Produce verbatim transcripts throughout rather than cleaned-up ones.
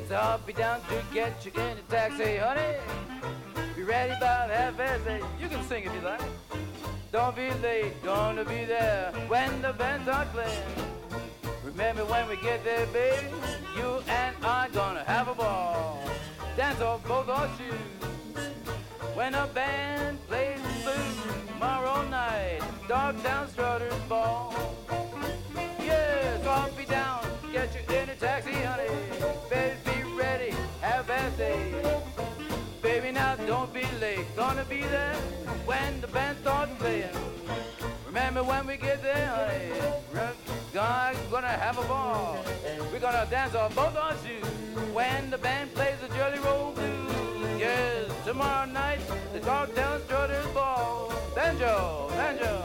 So I'll be down to get you in a taxi, honey. Be ready about half past eight. You can sing if you like. Don't be late, gonna be there when the bands are playing. Remember when we get there, baby, you and I gonna have a ball. Dance off both our shoes. When a band plays the blues tomorrow night, Dogtown Strutter's Ball. Yeah, so I'll be down, get you in a taxi, honey. Baby, be ready, half past eight. Baby, now don't be late, gonna be there when the band starts playing. Remember when we get there, honey, gonna, gonna have a ball. We're gonna dance off both our shoes when the band plays the Jelly Roll Blues. Yes, tomorrow night, the Dogtown Strutter's Ball. Banjo, banjo.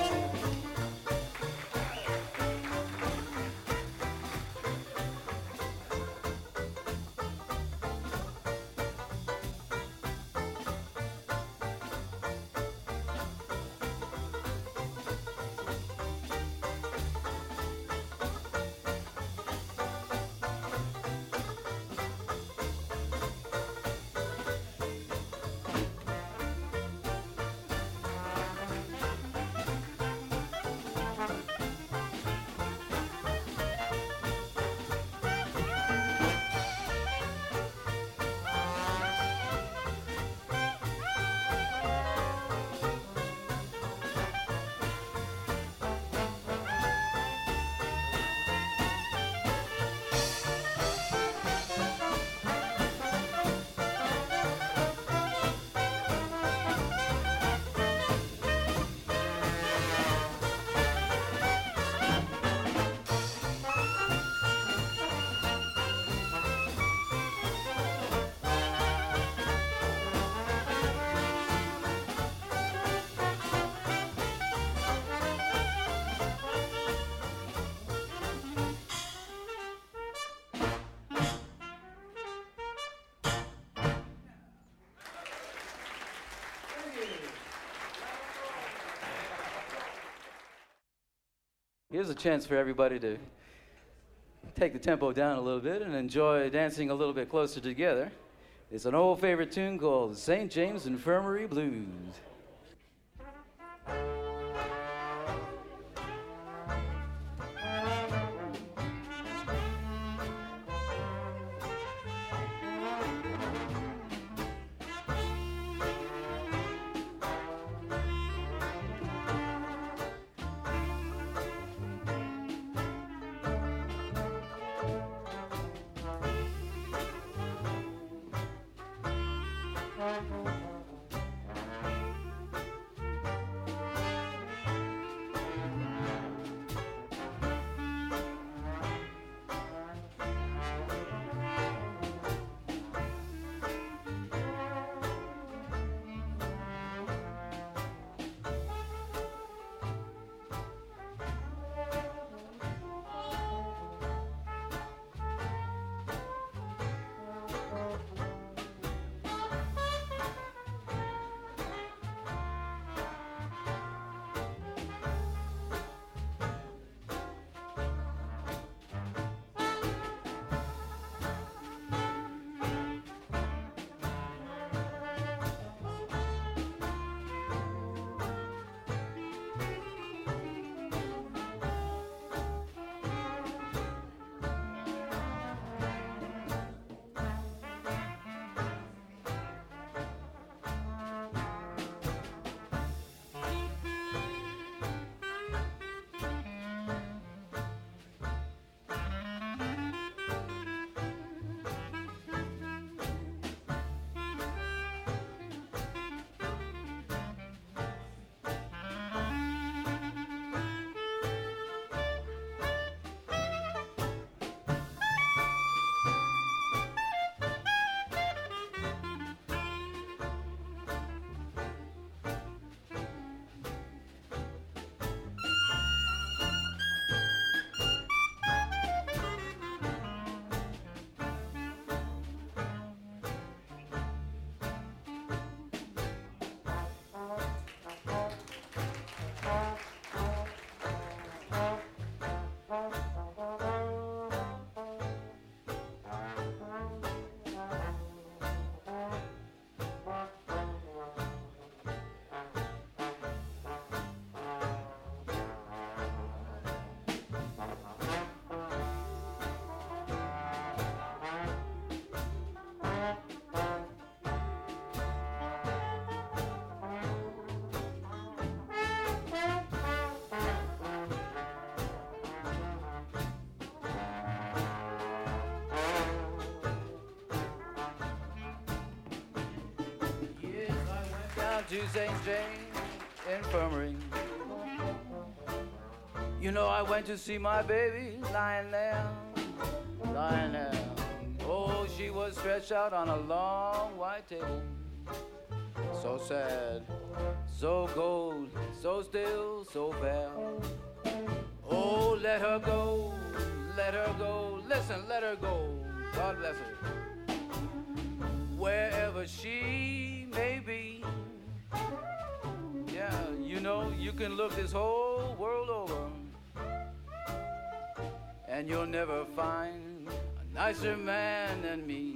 Here's a chance for everybody to take the tempo down a little bit and enjoy dancing a little bit closer together. It's an old favorite tune called Saint James Infirmary Blues. to Saint James Infirmary. You know, I went to see my baby lying there, lying there. Oh, she was stretched out on a long white table. So sad, so cold, so still, so fair. Oh, let her go, let her go. Listen, let her go. God bless her. Wherever she may be. Yeah, you know, you can look this whole world over, and you'll never find a nicer man than me.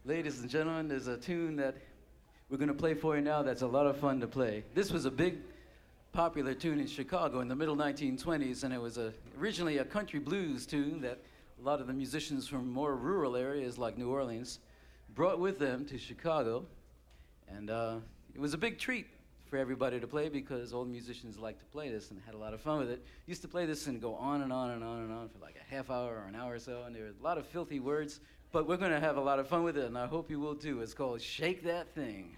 Ladies and gentlemen, there's a tune that we're going to play for you now that's a lot of fun to play. This was a big popular tune in Chicago in the middle nineteen twenties, and it was a, originally a country blues tune that a lot of the musicians from more rural areas like New Orleans brought with them to Chicago. And uh, it was a big treat for everybody to play because all the musicians liked to play this and had a lot of fun with it. Used to play this and go on and on and on and on for like a half hour or an hour or so, and there were a lot of filthy words, but we're going to have a lot of fun with it, and I hope you will too. It's called Shake That Thing.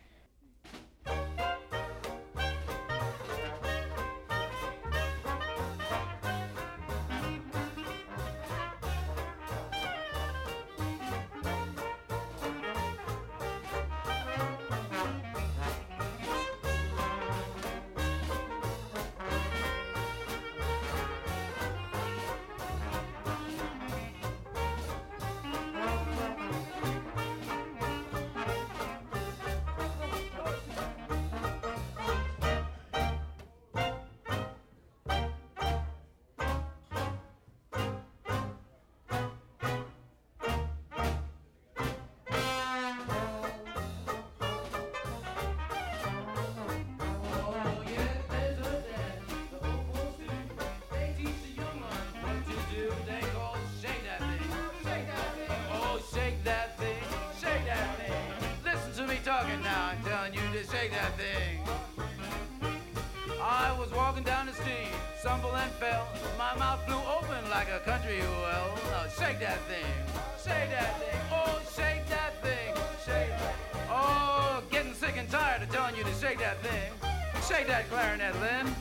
Shake that thing. I was walking down the street, stumbled and fell. My mouth flew open like a country well. Now shake that thing, shake that thing. Oh, shake that thing, shake that. Oh, getting sick and tired of telling you to shake that thing. Shake that clarinet, Lynn.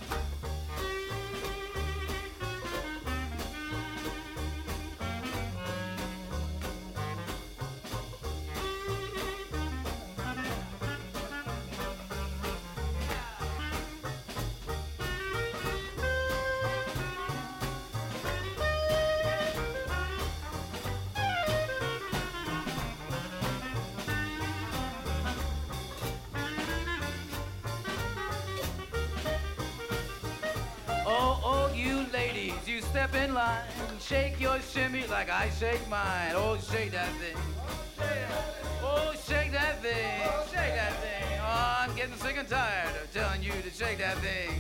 You step in line, shake your shimmy like I shake mine. Oh, shake that thing. Oh, shake that thing. Shake that thing. Oh, I'm getting sick and tired of telling you to shake that thing.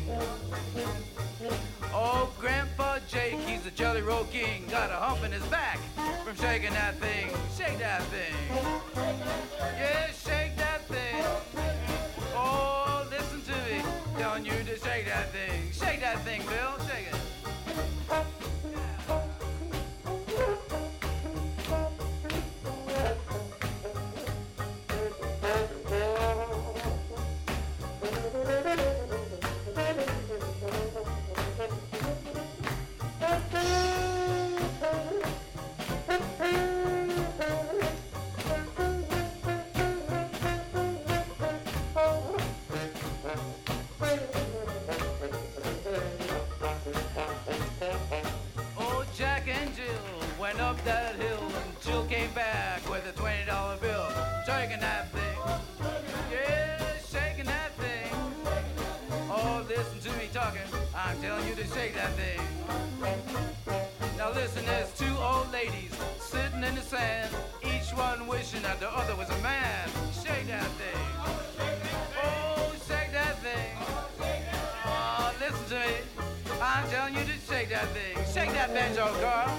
Oh, Grandpa Jake, he's the Jelly Roll King. Got a hump in his back from shaking that thing. Shake that thing. Yeah, shake that thing. Oh, listen to me, telling you to shake that thing. Shake that thing, Bill. Shake it. Up that hill and Jill came back with a twenty dollar bill. Shaking that thing. Yeah, shaking that thing. Oh, listen to me talking. I'm telling you to shake that thing. Now listen, there's two old ladies sitting in the sand, each one wishing that the other was a man. Shake that thing. Oh, shake that thing. Oh, listen to me. I'm telling you to shake that thing. Shake that banjo, girl.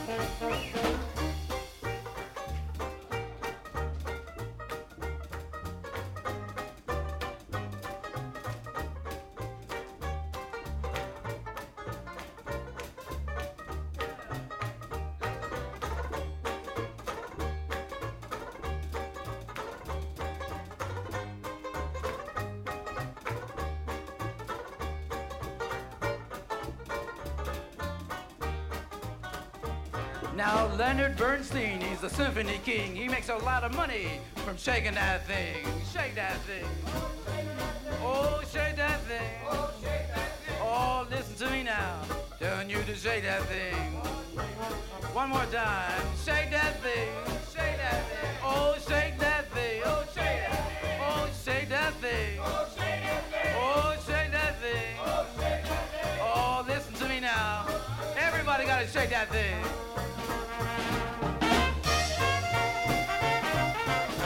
Now Leonard Bernstein, he's the symphony king. He makes a lot of money from shaking that thing. Shake that thing. Oh, shake that thing. Oh, listen to me now, telling you to shake that thing. One more time. Shake that thing. Shake that thing. Oh, shake that thing. Oh, shake that thing. Oh, shake that thing. Oh, shake that thing. Oh, listen to me now. Everybody gotta shake that thing.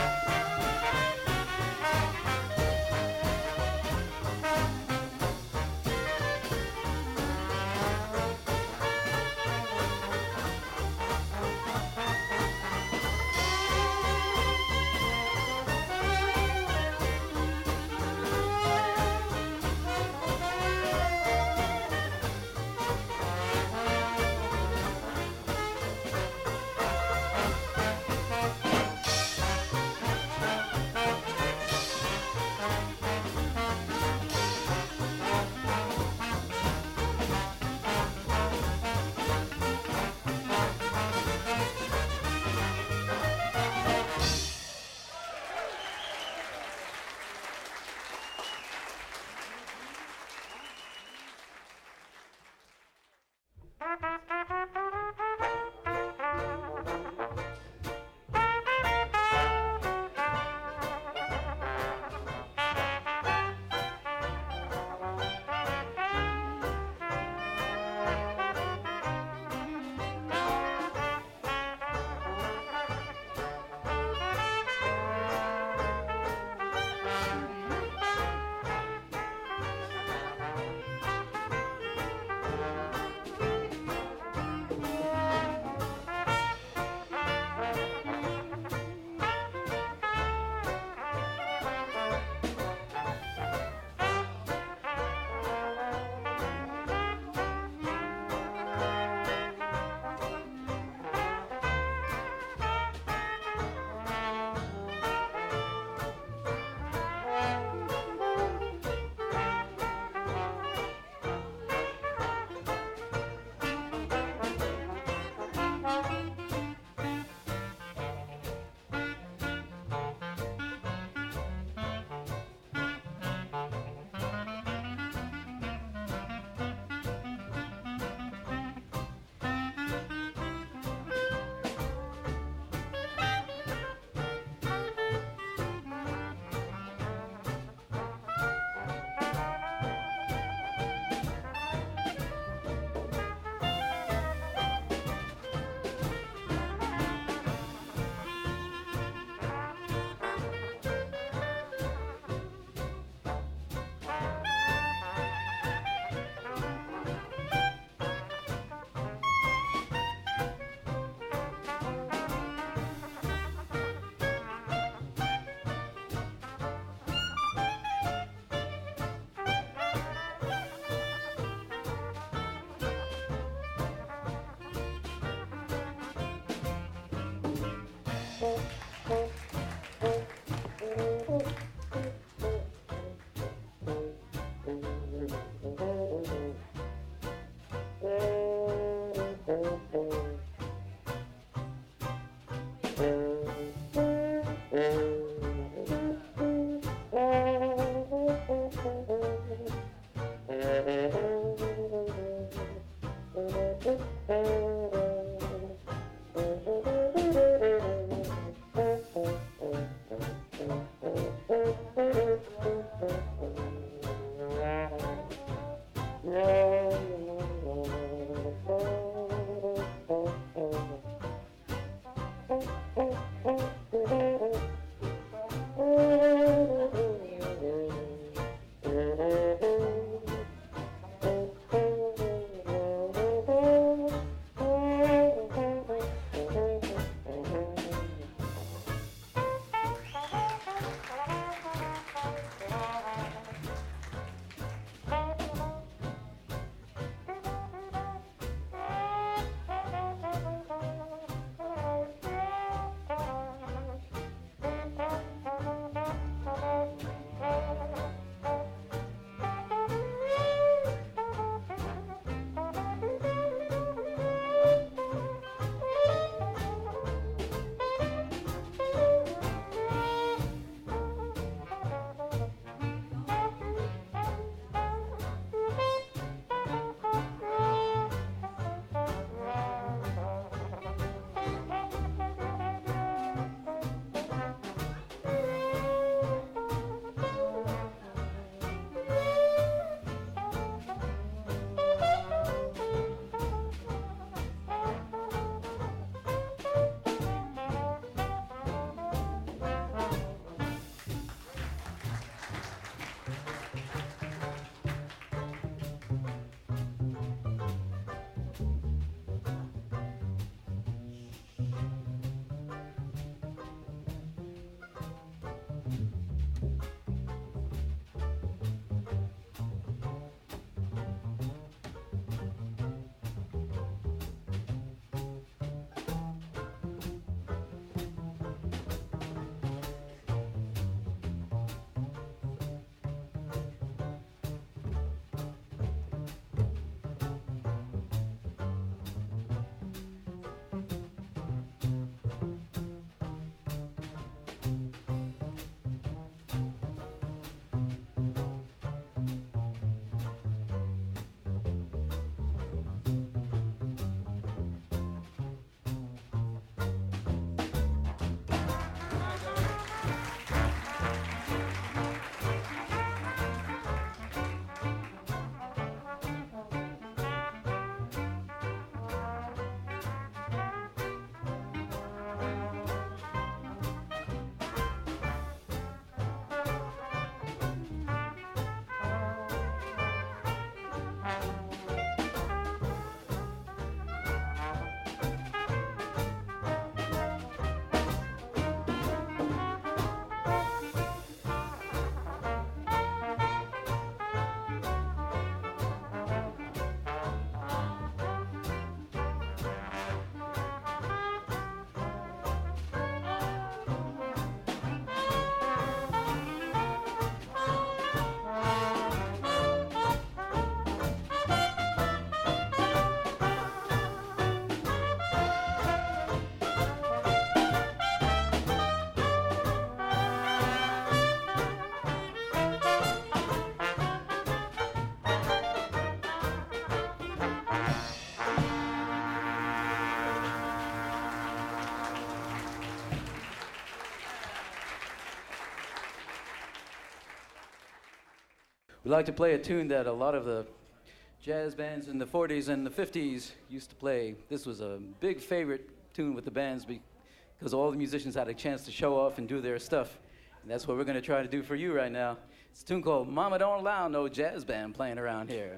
We like to play a tune that a lot of the jazz bands in the forties and the fifties used to play. This was a big favorite tune with the bands because all the musicians had a chance to show off and do their stuff. And that's what we're going to try to do for you right now. It's a tune called Mama Don't Allow No Jazz Band Playing Around Here.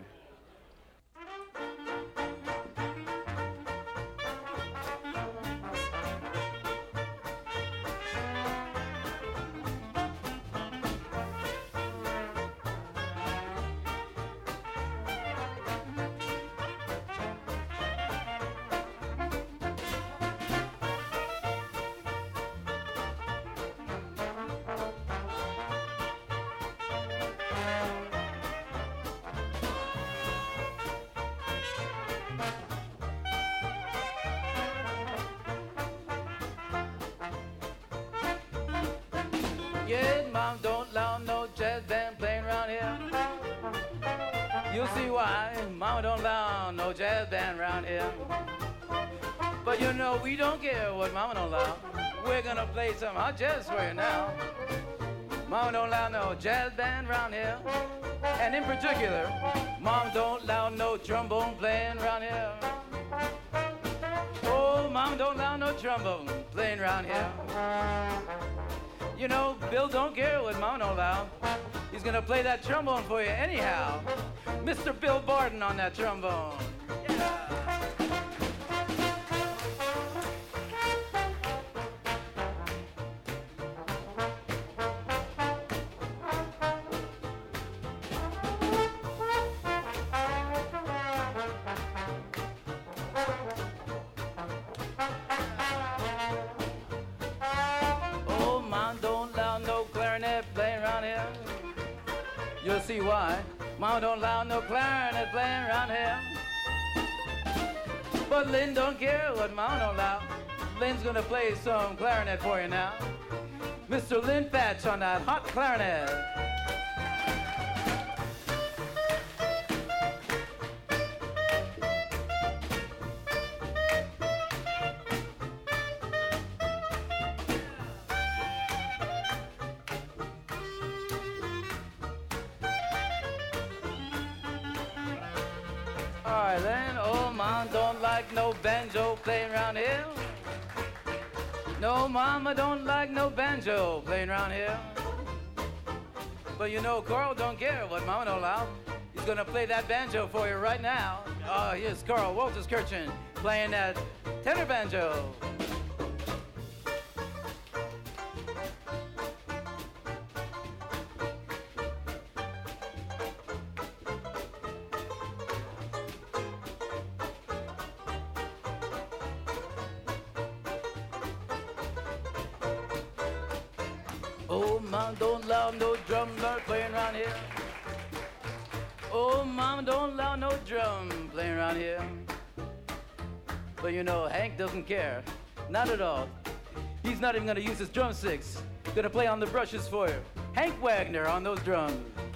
Yeah, Mom don't allow no jazz band playing around here. You'll see why Mama don't allow no jazz band around here. But you know we don't care what Mama don't allow. We're gonna play some hot jazz for you now. Mama don't allow no jazz band around here. And in particular, Mom don't allow no trombone playing around here. Oh, Mom don't allow no trombone playing around here. You know, Bill don't care what Mama don't allow. He's gonna play that trombone for you anyhow. Mister Bill Barton on that trombone. Yeah. You'll see why Mama don't allow no clarinet playing around here. But Lynn don't care what Mama don't allow. Lynn's gonna play some clarinet for you now. Mister Lynn Patch on that hot clarinet. All right then, oh Mom don't like no banjo playing around here. No, Mama don't like no banjo playing around here. But you know Carl don't care what Mama don't allow. He's gonna play that banjo for you right now. Oh, here's Carl Walterskirchen playing that tenor banjo. Oh, Mom don't allow no drummer playing around here. Oh, Mom don't allow no drum playing around here. But you know, Hank doesn't care. Not at all. He's not even gonna use his drumsticks. Gonna play on the brushes for you. Hank Wagner on those drums.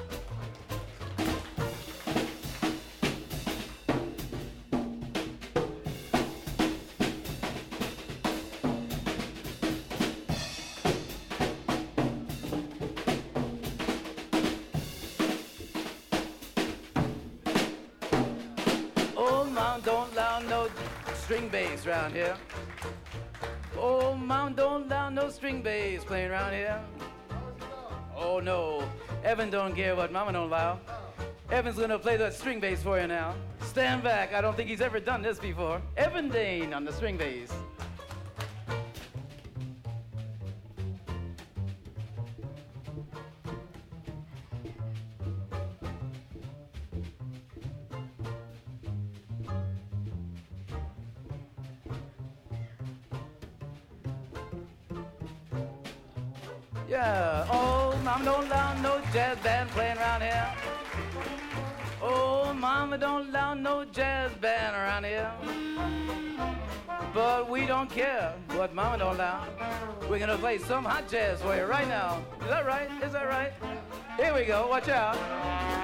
Mom don't allow no string bass around here. Oh, Mom don't allow no string bass playing around here. Oh no, Evan don't care what Mama don't allow. Evan's gonna play that string bass for you now. Stand back, I don't think he's ever done this before. Evan Dane on the string bass. Yeah, oh, Mama don't allow no jazz band playing around here. Oh, Mama don't allow no jazz band around here. But we don't care what Mama don't allow. We're gonna play some hot jazz for you right now. Is that right? Is that right? Here we go, watch out.